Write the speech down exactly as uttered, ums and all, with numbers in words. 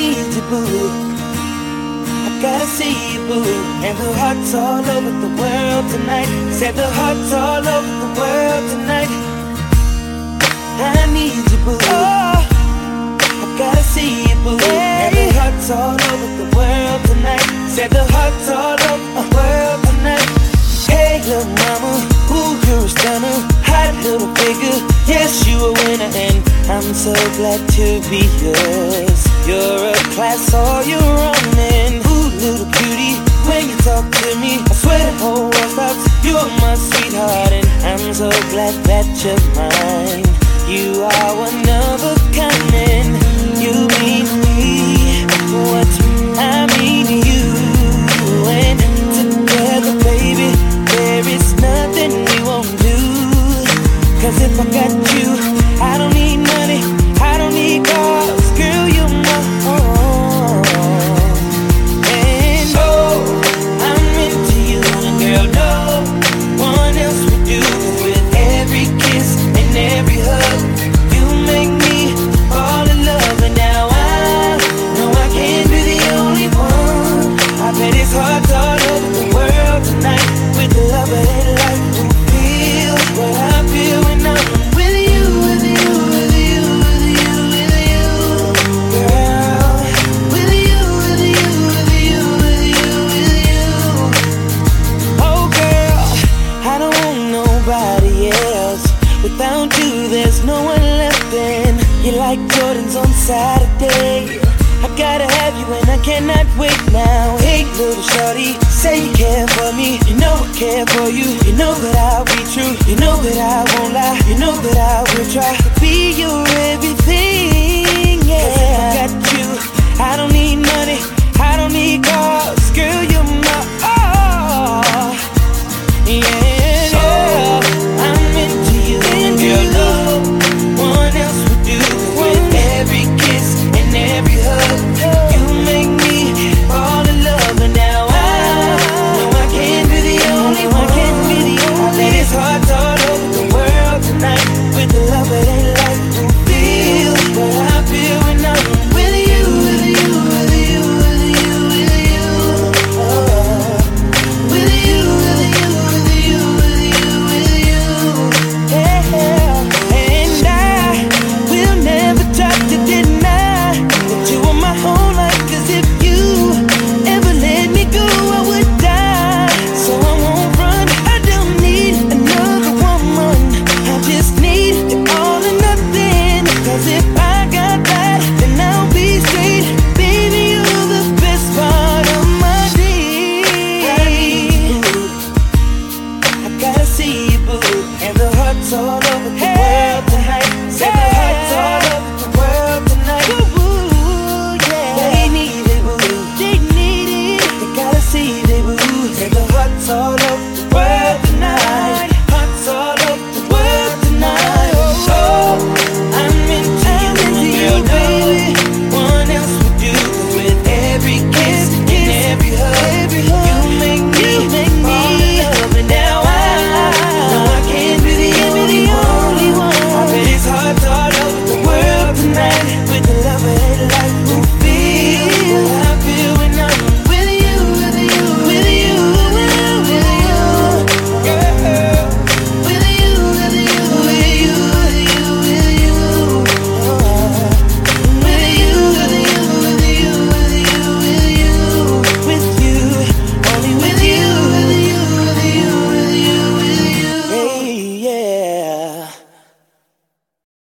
need you, boo. I gotta see you, boo. And the hearts all over the world tonight. Said the hearts all over the world tonight. I need you, boo. Oh, I gotta see you, boo. Hey. And the hearts all over the world tonight. Said the hearts all over the world tonight. Hey, little mama, ooh, you're a stunner. Hot little figure, yes, you a winner. And I'm so glad to be yours. You're a class all your own. And ooh, little cutie, when you talk to me, I swear the whole world stops. You're my sweetheart, and I'm so glad that you're mine. You are one of a kind, and you mean me what I mean to you. And together, baby, there is nothing we won't do. Cause if I got you, I don't need money, I don't need cars. Girl, you're my own. And oh, I'm into you, and girl, no one else would do. With every kiss and every hug, you make me fall in love. And now I know I can't be the only one. I bet it's hard all over the world tonight. With the love and light, who feels what I feel when I'm with you, with you, with you, with you, with you, girl. With you, with you, with you, with you, with you. Oh girl, I don't want nobody else. Without you, there's no one left. And you're like Jordans on Saturday. I gotta have you and I cannot wait now. Hey little shorty, say you care for me. You know I care for you. You know that I'll be true. You know that I won't lie. You know that I will try to be your everything.